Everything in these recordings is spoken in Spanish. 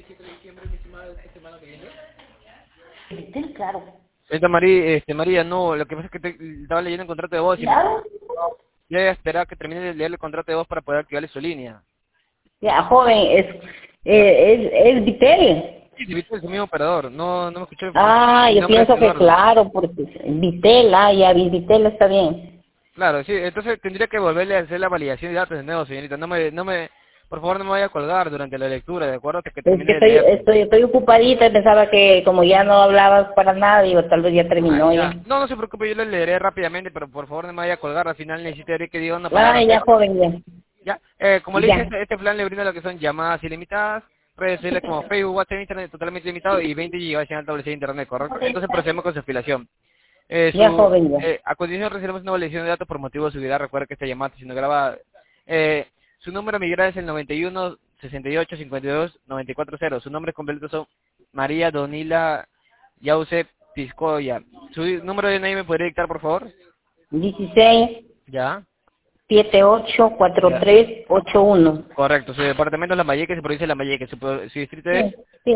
Vitel, claro. Señorita María, María, no, lo que pasa es que estaba leyendo el contrato de voz y Claro. yo voy a esperar a que termine de leer el contrato de voz para poder activarle su línea. Ya, joven, es Vitel. Sí, Vitel es su mismo operador, no me escuchó. Ah, Mi yo nombre es pienso que Eduardo. claro, porque Vitel, ya, Vitel está bien. Claro, sí, entonces tendría que volverle a hacer la validación de datos de nuevo, señorita. Por favor, no me vaya a colgar durante la lectura, ¿de acuerdo? Hasta que Es que termine de leer. estoy ocupadita, pensaba que como ya no hablabas para nada, digo, tal vez ya Ah, terminó ya. ya. No se preocupe, yo le leeré rápidamente, pero por favor no me vaya a colgar. Al final necesito que diga una Ah, palabra. ya, joven, ya. Ya, como le dije, Ya, este plan le brinda lo que son llamadas ilimitadas, redes sociales como Facebook, WhatsApp, Internet totalmente ilimitado y 20 GB en alta velocidad de Internet, ¿correcto? Entonces procedemos con su afiliación. ya, joven, ya. A continuación recibimos una validación de datos por motivo de seguridad. Recuerda que esta llamada está siendo grabada. Su número migral es el 91 68 52 940. Su nombre completo son María Donila Yause Piscoya. ¿Su número de DNI me podría dictar, por favor? 16 Ya. 78 Ya. 4381. Correcto. Su departamento es Lambayeque, su provincia es Lambayeque. Su distrito es... Sí, sí.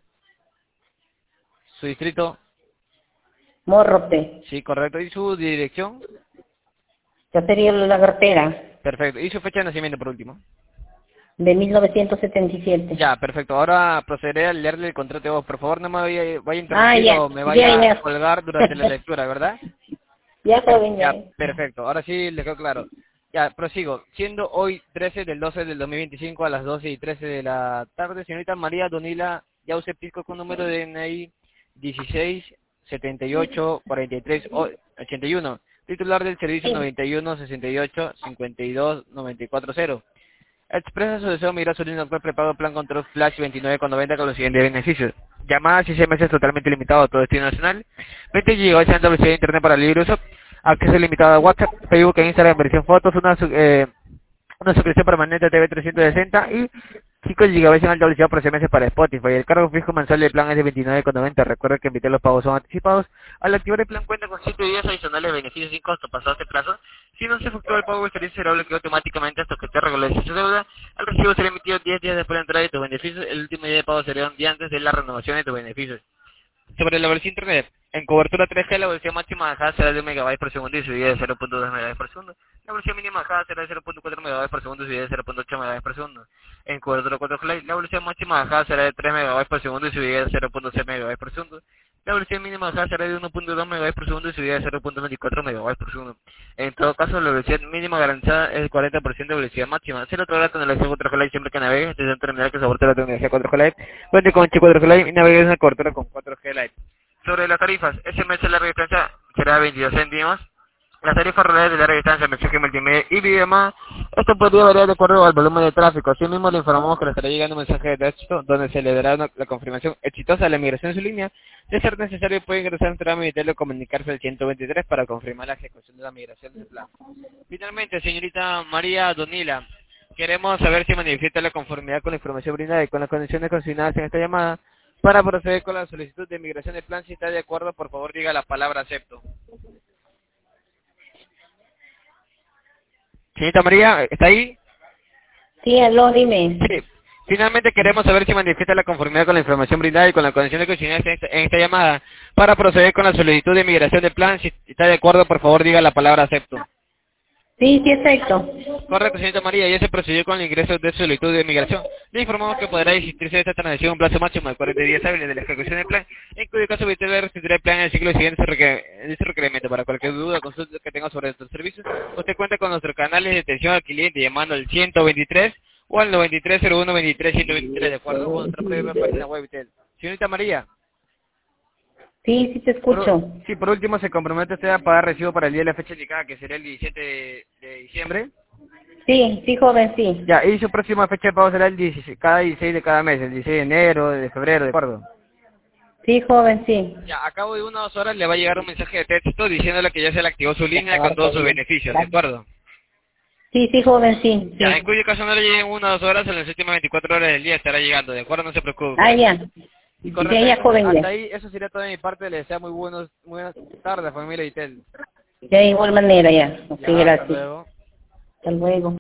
Su distrito... Morrote. Sí, correcto. ¿Y su dirección? Caserío La Cartera, Perfecto. ¿Y su fecha de nacimiento, por último? de 1977. Ya, perfecto. Ahora procederé a leerle el contrato de voz. Por favor, no me vaya a Ah, interrumpir ya, o me ya, vaya a ya. colgar durante la lectura, ¿verdad? Ya, joven, Ya, ya. perfecto. Ahora sí le quedó claro. Ya, prosigo. Siendo hoy 13 del 12 del 2025 a las 12:13 de la tarde, señorita María Donila Yause Pisco con número de DNI 16 78 43 81. Titular del servicio Sí. 91 68 52 940. Expresa su deseo de migrar su línea actual prepago plan control flash 29,90 con los siguientes beneficios. Llamadas y SMS totalmente limitado a todo destino nacional. 20 GB de velocidad de internet para libre uso. Acceso limitado a WhatsApp, Facebook e Instagram en versión fotos. Una suscripción permanente a TV 360 y 5 GB en alta velocidad por SMS para Spotify. El cargo fijo mensual del plan es de 29,90. Recuerda que invitar los pagos son anticipados. Al activar el plan cuenta con 7 días adicionales de beneficios sin costo pasado este plazo. Si no se efectúa el pago, el servicio será bloqueado automáticamente hasta que te regularice su deuda. El recibo será emitido 10 días después de la entrada de tus beneficios. El último día de pago será un día antes de la renovación de tus beneficios. Sobre la velocidad internet, en cobertura 3G la velocidad máxima bajada será de 1 MB por segundo y subida de 0.2 MB por segundo. La velocidad mínima bajada será de 0.4 MB por segundo y subida de 0.8 MB por segundo. En cobertura 4G Lite, la velocidad máxima bajada será de 3 MB por segundo y subida de 0.6 MB por segundo. La velocidad mínima bajada será de 1.2 MB por segundo y subida de 0.24 MB por segundo. En todo caso, la velocidad mínima garantizada es el 40% de velocidad máxima. Se lo otorga la tecnología 4G Lite siempre que navegues desde un terminal que soporte la tecnología 4G Lite. Cuente con chip 4G Lite y navegues en la cobertura con 4G Lite. Sobre las tarifas, SMS de larga distancia será 22 céntimos. Las tarifas rurales de larga distancia, mensaje multimedia y videollamada, esto podría variar de acuerdo al volumen de tráfico. Asimismo, le informamos que le estará llegando un mensaje de texto donde se le dará la confirmación exitosa de la migración de su línea. De ser necesario, puede ingresar en trámite y comunicarse al 123 para confirmar la ejecución de la migración del plan. Finalmente, señorita María Donila, queremos saber si manifiesta la conformidad con la información brindada y con las condiciones consignadas en esta llamada. Para proceder con la solicitud de migración del plan, si está de acuerdo, por favor diga la palabra acepto. Señorita María, ¿está ahí? Sí, aló, dime. Sí. Finalmente queremos saber si manifiesta la conformidad con la información brindada y con las condiciones consignadas en esta llamada. Para proceder con la solicitud de migración del plan, si está de acuerdo, por favor diga la palabra acepto. Sí, sí, exacto. Correcto, señorita María, ya se procedió con el ingreso de solicitud de migración. Le informamos que podrá existirse esta transacción en un plazo máximo de 40 días hábiles de la ejecución del plan, en cuyo caso usted recibirá el plan en el ciclo siguiente de su requerimiento. Para cualquier duda o consulta que tenga sobre nuestros servicios, usted cuenta con nuestros canales de atención al cliente llamando al 123 o al 9301-23-123, de acuerdo con nuestra propia página web. Señorita María, Sí, sí te escucho. sí, por último, se compromete usted a pagar recibo para el día de la fecha indicada, que sería el 17 de diciembre. Sí, sí, joven, sí. Ya, y su próxima fecha de pago será el 16, cada 16 de cada mes, el 16 de enero, de febrero, ¿de acuerdo? Sí, joven, sí. Ya, a cabo de 1 o 2 horas le va a llegar un mensaje de texto diciéndole que ya se le activó su línea con todos sus beneficios, ¿de acuerdo? Sí, sí, joven, sí, Ya, en sí. cuyo caso no le lleguen 1 o 2 horas, en las últimas 24 horas del día estará llegando, ¿de acuerdo? No se Ah, preocupe. ya. Ya, Correcto, ya, entonces joven, hasta ya. ahí, eso sería todo de mi parte, le deseo muy buenas tardes, familia Itel. Ya de igual manera, ya. Ok, Ya, hasta gracias. luego. Hasta luego.